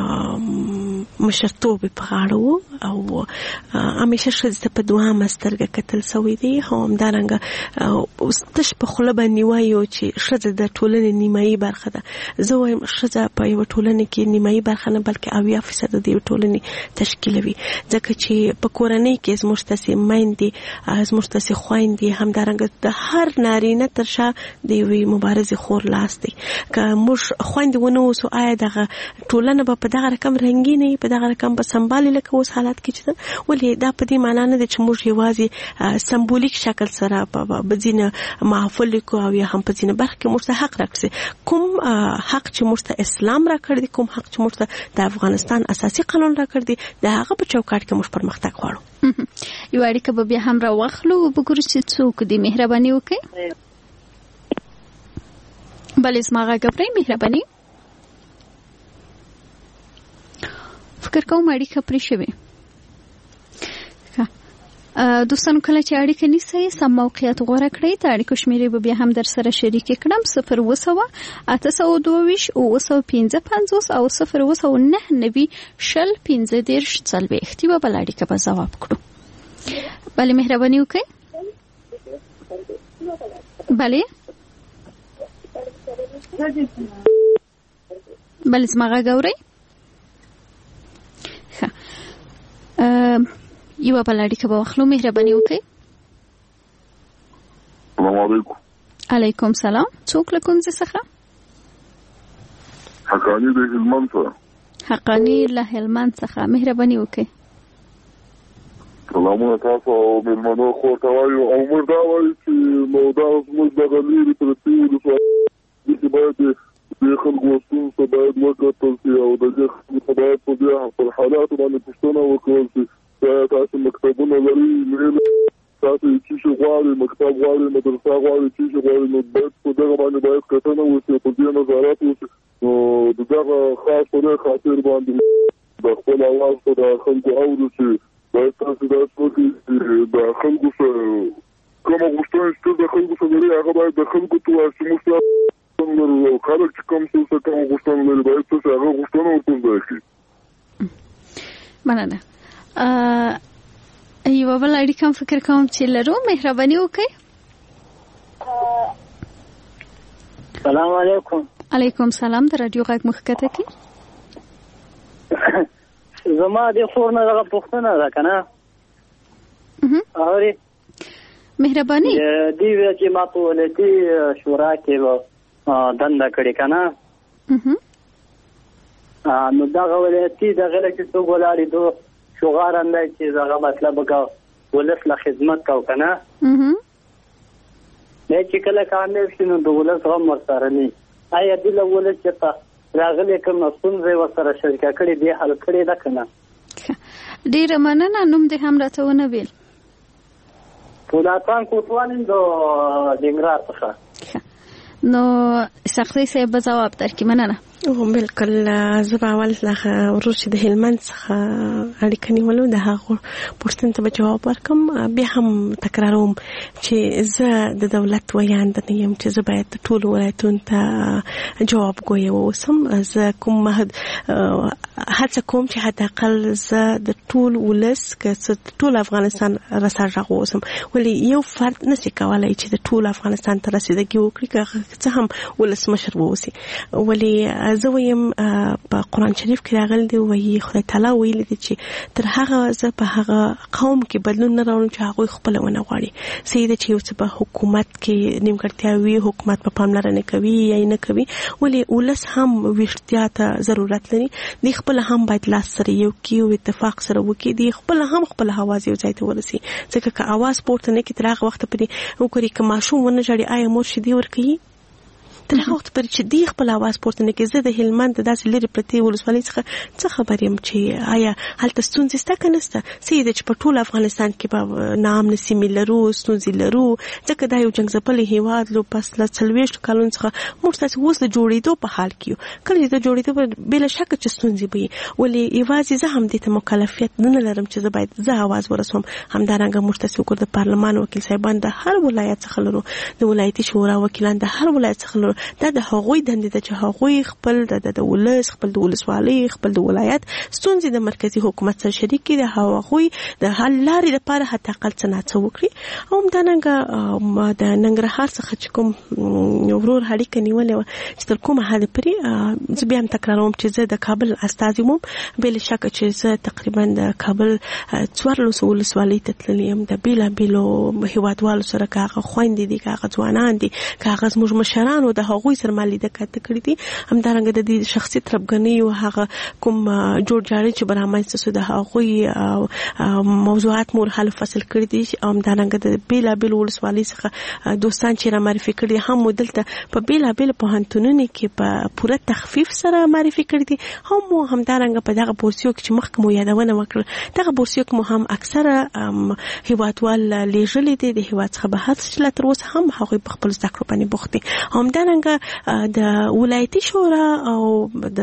مشرتوب په غاړه و او همیشه ښځې ته په دوهمه سترګه کتل سوی دی او همدارنګه تش په خوله باندې وایو چې ښځه د ټولنې نیمایي برخه ده. زه وایم ښځه په یوه ټولنه کې نیمایي برخه نه بلکې اویا فیصده د یوې ټولنې تشکیلوي، ځکه چې په کورنۍ کې زموږ تاسې میندې زموږ تاسې خویندې همدارنګه د هر نارینه تر شا د یوې مبارزې خور لاس دی. که موږ خویندې ونه اوسو آیا دغه ټولنه به په دغه رقم رنګینه وي، په دغه رقم به سمبالي لکه اوس حالات کې چې ده؟ ولې دا په دې معنا نه ده چې موږ یوازې سمبولیک شکل سره په ځینې محافلو کې او یا هم په ځینې برخه کې موږ ته حق راکړي. کوم حق چې موږ ته اسلام راکړی دی، کوم حق چې موږ ته د افغانستان اساسي قانون راکړی دی، د هغه په چوکاټ کې موږ پرمختګ غواړو. یو اړیکه به بیا هم راواخلو، وګورو چې څوک دې مهرباني وکړي. بلې زما غږ اورئ؟ مهرباني فکر کوم اړیکه پرې شوې. دوستانو کله چې اړیکه نیسئ سم موقعیت غوره کړئ. د اړیکو شمېرې به بیا هم در سره شریکې کړم: صفر اوه سوه اته سوه دوه ویشت اوه سوه پنځه پنځوس او صفر اوه سوه نهه نوي شل پنځه دېرش څلوېښت. یوه بله اړیکه به ځواب کړو. بلې مهرباني وکړئ. بلې بلې زما غږ اورئ؟ ښه، یوه بله اړیکه به واخلو. مهرباني وکړئ. السلام علیکم. علیکم سلام. څوک له کوم ځای څخه؟ حقانی د هلمند څخه. حقانی له هلمند څخه. مهرباني وکړئ. سلامونه تاسو او مېلمنو خو ته وایو او موږ دا وایو چې نو دا زموږ دغه لرې پرتې ولسوالۍ کې باید د خلکو ستونزو باید وکتل شي او د دې خلکو باید په دې پر حالاتو باندې پوښتنه وکړل شي چې تاسو مکتبونه لري تاسو چې غواړئ مکتب غواړئ مدرسه غواړئ چې غواړئ نو باید په دغه باندې باید کتنه وشي په دې نظارت وشي نو دغه خاص په خاطر باندې د خپل اواز په د خلکو اورو چې باید تاسو دا څوکې د خلکو سره کومه غوښتنه چې د خلکو سره لري هغه باید د خلکو ته واسي موږ نو خلک چې کوم څه کوم غوښتنه لري باید تاسو هغه غوښتنه ورته وکړئ. مننه. یو بل اړیکه کوم فکر کوم چې لرو مهرباني وکړئ. السلام علیکم. علیکم سلام. د رادیو غږ مخکته کی زما د خور نه دغه پوښتنه ده کنه اوري مهرباني دی وی چې ما په ولایتي شورا کې دنده کړې کنه نو دغه ولایتي دغه لکه څو ګولاري دو شغارنده چې دغه مطلب کا ولس له خدمت کو کنه نه چې کله کاندې شنو د ولس غم ورسره نه آیا د ولس چې راغلی کوم ستونزې ورسره شریکه کړې دي حل کړې ده کنه. ډېره مننه. نوم دې هم راته ونه ویل. پولاتان کوټوال د ننګرهار څخه. نو سختي صاحب ځواب درکې. مننه. او بالکل زه اول ورور چې د هلمند څخه اړیکه نیولو د هغه پوښتنې ته جواب ورکم بیا هم تکراروم چې زه د دولت ویاند نه یم چې زه باید ټول ولایتونو ته جواب ګوی اوسم. زه کوم هڅه کوم چې حتی اقل زه د ټول ولس که ټول افغانستان رسېږه اوسم ولی یو فرد نشي کولای چې د ټول افغانستان ته رسیدګي وکړي که څه هم ولس مشر ووسی ولی زه وایم په قرآن شریف کې راغلی دی وایي خدای تعالی ویلي دی چې تر هغه زه په هغه قوم کې بدلون نه راوړم چې هغوی خپله ونه غواړي. صحیح ده چې یو څه په حکومت کې نیمګړتیا وي حکومت په پاملرنه کوي یا نه کوي ولې ولس هم ویښتیا ته ضرورت لري. دی خپله هم باید لاس سره یو کړي او اتفاق سره وکړي. دی خپله هم خپل اواز یو ځای ته ورسي ځکه که اواز پورته نه کړي تر هغه وخته پورې وګوري که ماشوم ونه ژاړي آیا مور شیدې ورکوي تر هغه وخت پورې چې دی خپل اواز پورته نه کړي. زه د هلمند داسې لرې پرتې ولسوالۍ څخه څه خبر یم چې آیا هلته ستونزې شته که نه شته. صحیح ده چې په ټول افغانستان کې به ناامنه سیمې لرو ستونزې لرو ځکه دا یو جنګ ځپلی هېواد لو پس له څلوېښتو کلونو څخه موږ تاسې اوس د جوړېدو په حال کې یو. کله چې د جوړېدو بېله شکه چې ستونزې به وي ولې یوازې زه هم دې ته مکلفیت نه لرم چې زه باید زه اواز ورسوم. همدارنګه موږ تاسې وګورو د پارلمان وکیل صاحبان د هر ولایت څخه لرو د ولایتي شورا وکیلان د هر ولایت څخه لرو. دا د هغوی دندې ده چې هغوی خپل د ولس خپل د ولسوالۍ خپل د ولایت ستونزې د مرکزي حکومت سره شریک کړي د هغوی د حل لارې لپاره حتی اقل څه نه څه وکړي. او همدارنګه د ننګرهار څخه چې کوم ورور اړیکه نیولې وه چې تر کومه حده پورې زه بیا هم تکراروم چې زه د کابل استازی وم بېله شکه چې زه تقریبا د کابل څوارلسو ولسوالۍ ته تللې یم د بېلابېلو هېوادوالو سره که هغه خویندې دي که هغه ځوانان دي که هغه زموږ مشرانو د هغوی سره ما لیده کاته کړي دي. همدارنګه د دې شخصي تربګنۍ او هغه کوم جوړجاړی چې برامنځته سو د هغوی موضوعات مور حل فصل کړي دي. همدارنګه د بېلابېلو ولسوالۍ څخه دوستان چې را معرفي کړي هم دلته په بېلابېلو پوهنتونونو کې په پوره تخفیف سره معرفي کړي دي. هم همدارنګه په دغه بورسیو کې چې مخکې مو یادونه وکړه دغه بورسیو کې مو هم اکثره هېوادوال لیږلي دي د هېواد څخه بهر چې لا تر اوسه هم هغوی په خپلو زده کړو باندې بوخت دي. همدارنګه د ولایتي شورا او د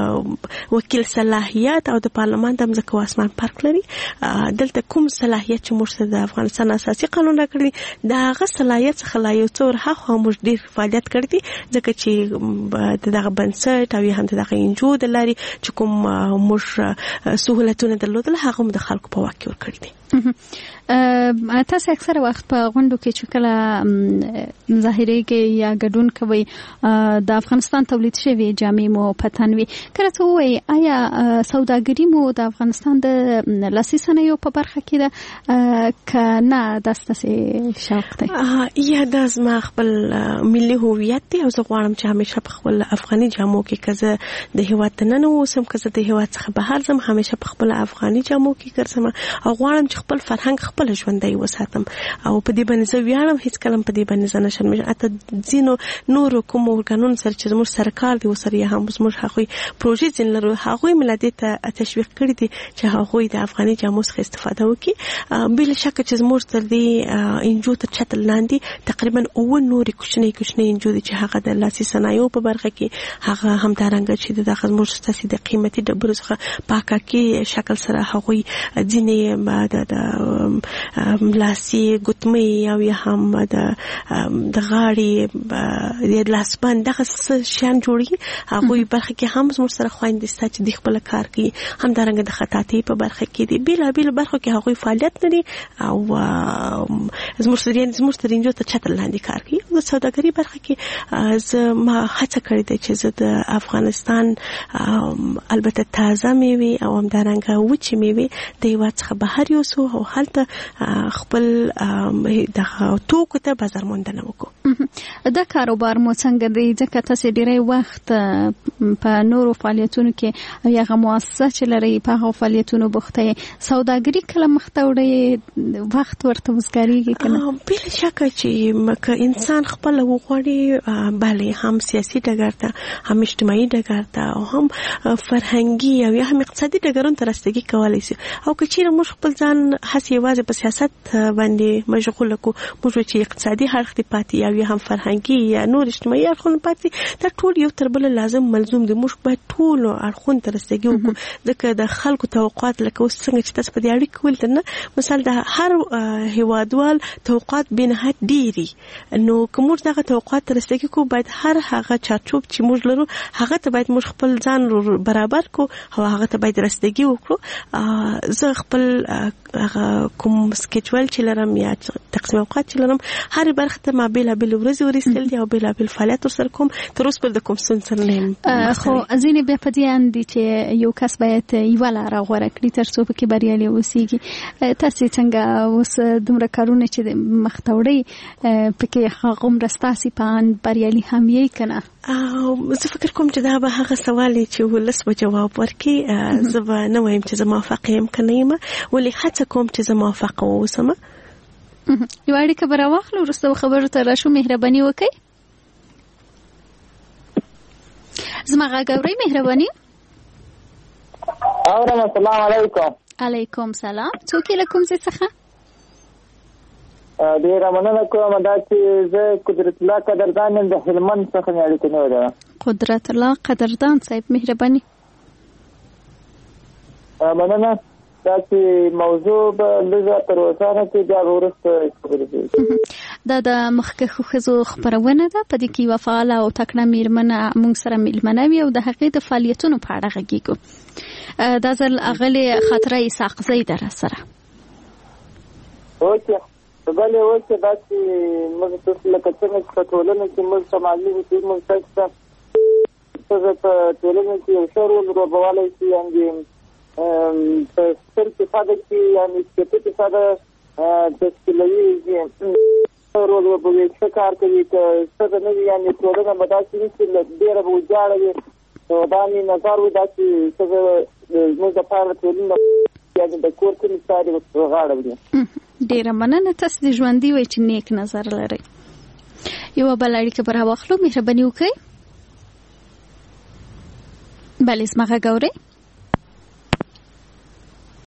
وکیل صلاحیت او د پارلمان د ځمکه او اسمان فرق لري. دلته کوم صلاحیت چې موږ د افغانستان اساسي قانون راکړی د هغه صلاحیت څخه لا یو څه ورهاخوا موږ ډېر فعالیت کړی دي ځکه چې دغه بنسټ او هم دغه انجو د لارې چې کوم موږ سهولتونه درلودل هغه هم د خلکو په واک کې ورکړي دي. تاسو اکثره وخت په غونډو کې چې کله ظاهري کې یا ګډون کوي کې د افغانستان تولید شوی جامې مو پتن وي. کله ته وایي آیا سوداګري مو د افغانستان د لاسي صنایعو په برخه کې ده که نه داسې شوق دی؟ یا دا زما خپل ملي هویت دی او زه غواړم چې همیشه په خپل افغاني جامو کې که زه د هېواد دننه اوسم که زه د هېواد څخه بهر ځم همیشه په خپل افغاني جامو کې ګرځم او غواړم چې خپل فرهنګ خپل ژوندی وساتم او په دې باندې زه ویاړم. هیڅکله په دې باندې زه نه شرمېږم. حتی ځینو نورو کومو ارګانونو سره چې زموږ سره کار دی ورسره یې هم زموږ هغوی پروژې ځینې لرو هغوی مې لا دې ته تشویق کړي دي چې هغوی د افغاني جامو څخه استفاده وکړي. بلا شکه چې زموږ تر دې انجو تر چتر لاندې تقریبا اووه نورې کوچنۍ کوچنۍ انجو دي چې هغه د لاسي صنایعو په برخه کې هغه همدارنګه چې د زموږ ستاسې د قیمتي ډبرو څخه په حقیقي شکل سره هغوی ځینې د لاسي ګوتمۍ او یا هم د غاړې د لاسبند دغه شیان جوړي هغوی برخه کې هم زموږ سره خویندې ستا چې دوی خپله کار کوي. همدارنګه د خطاطۍ په برخه کې دي بېلابېلو برخو کې هغوی فعالیت لري او زموږ سره زموږ تر انجو ته چتر لاندې کار کوي. د سوداګري برخه کې زه ما هڅه کړې ده چې زه د افغانستان البته تازه میوې او همدارنګه وچې میوې د هېواد څخه بهر یوسو او هلته خپل دغه توکو ته بازار موندنه وکړو. دا کاروبار مو څنګه دی ځکه تاسې ډېری وخت په نورو فعالیتونو کې او هغه مؤسسه چې لرئ په هغو فعالیتونو بوخته یې سوداګري کله مخته وړئ وخت ورته وزګارېږي که نه؟ بلا شکه چې که انسان خپله وغواړي بله هم سیاسي ډګر ته هم اجتماعي ډګر ته او هم فرهنګي او یا هم اقتصادي ډګرونو ته رسیدګي کولی شي. او که چیرې موږ خپل ځان هسې یوازې په سیاست باندې مشغوله کړو موږ چې اقتصادي اړخ دې پاتې یا یا هم فرهنګي یا نور اجتماعي اړخونه پاتې دا ټول یو تر بله لازم ملزوم دي. موږ باید ټولو اړخونو ته رسیدګي وکړو ځکه د خلکو توقعات لکه اوس څنګه چې تاسو په دې اړیکو ولیدل نه مثال د هر هېوادوال توقعات بې نهایت ډېري نو که موږ دغه توقعات ته رسیدګي کوو باید هر هغه چارچوب چې موږ لرو هغه ته باید موږ خپل ځان برابر کړو او هغه ته باید رسیدګي وکړو. زه خپل هغه کوم سکیجول چې لرم یا تقسیم اوقات چې لرم هر برخه ته ما بېلابېل ورځې ورایستل دي او بېلابېل فعالیت ورسره کوم. تر اوسه پورې د کوم ستونزې سره نه یم. خو ځینې بیا په دې اند دي چې یو کس باید یوه لاره غوره کړي تر څو پکې بریالی اوسېږي. تاسې څنګه اوس دومره کارونه چې مخته وړئ پکې هغومره ستاسې په اند بریالي هم یې که نه؟ زه فکر کوم چې دا به هغه سوال چې ولس به جواب ورکړي. زه به نه وایم چې زه موافقه یم که نه یم ولې هڅه کوم چې زه موافقه واوسم. یوه اړیکه به راواخلو وروسته به خبرو ته راشو. مهرباني وکړئ. زما غږ اورئ؟ مهرباني. اورم. السلام علیکم. علیکم سلام. څوک یې له کوم ځای څخه؟ ډېره مننه کوم. دا چې زه قدرت الله قدردان یم د هلمند څخه مې اړیکه نیولې ده. قدرت الله قدردان صاحب مهرباني. مننه. دا چې موضوع به لږه تر اوسانه کې بیا به وروسته خبرې کوي. دا د مخکښو ښځو خپرونه ده. په دې کې یوه فعاله او تکړه مېرمنه موږ سره مېلمنه وي او د هغې د فعالیتونو په اړه غږیږو. دا ځل اغلې خاطره اسحاقزۍ ده راسره. اوکې بلې اوس دا چې موږ تاسو لکه څنګه چې په ټولنه کې موږ ته معلوم دي موږ تاسو ته څنګه په ټولنه کې یو ښه رول لوبولی شي یعنې په ستر اقتصاد کې یعنې سپېڅلي اقتصاد تشکیلوي رول لوبوي ښه کار کوي که ښځه نه وي یعنې ټولنه به داسې وي چې ډېره به ویجاړه وي. دا مې نظر و دا چې ښځه زموږ دپاره ټولنه یعنې د کور کلي چارې غاړه وړي. ډېره مننه. تاسو د ژوندي وئ چې نیک نظر لرئ. یوه بله اړیکه به راواخلو. مهرباني وکړئ. بلې زما غږ اورئ؟